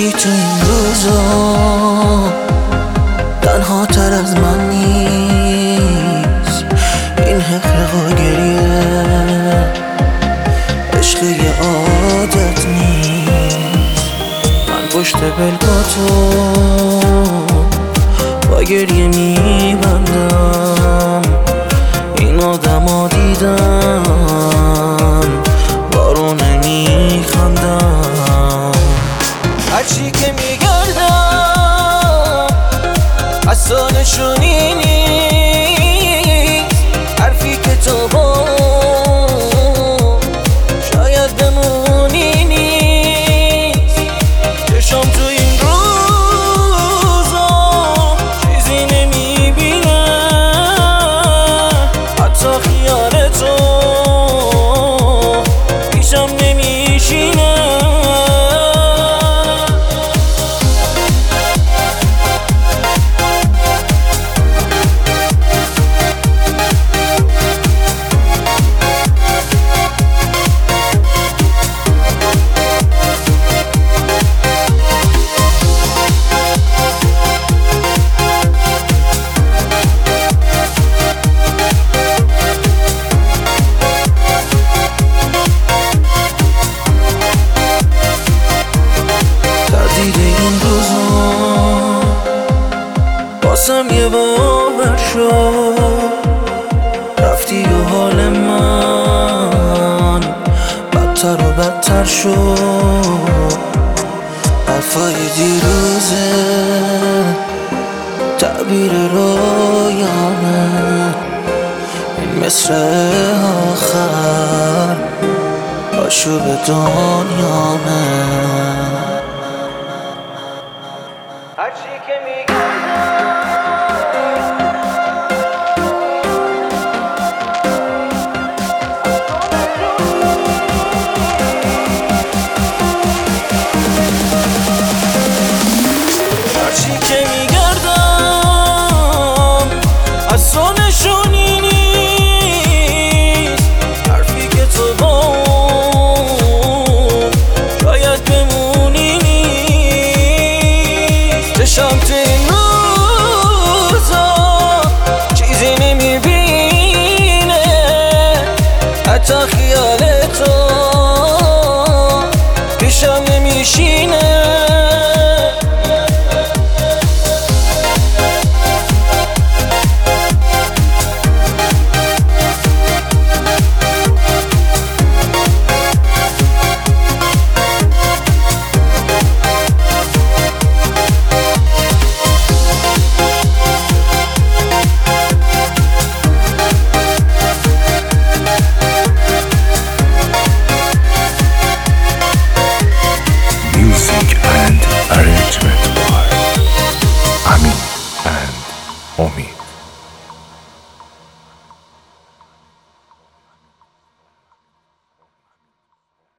هیچی تو این روزا تنها تر از من نیست. این حقیق و گریه عشق یه عادت نیست. من پشت بلکاتو با گریه میبندم. این آدم ها دیدم بارون میخندم. هرچی که میگردم اصلا نشونی نیست. حرفی که تو با شاید بمونی نیست. چشم تو این روزا چیزی نمیبینه، حتی خیال تو پیشم نمیشینه. این روزا باسم یه باور شد. رفتی و حال من بدتر و بدتر شد. حرفای دیروزه تعبیر رویانه. این مصر آخر آشوب دنیامه. هرچی که میگم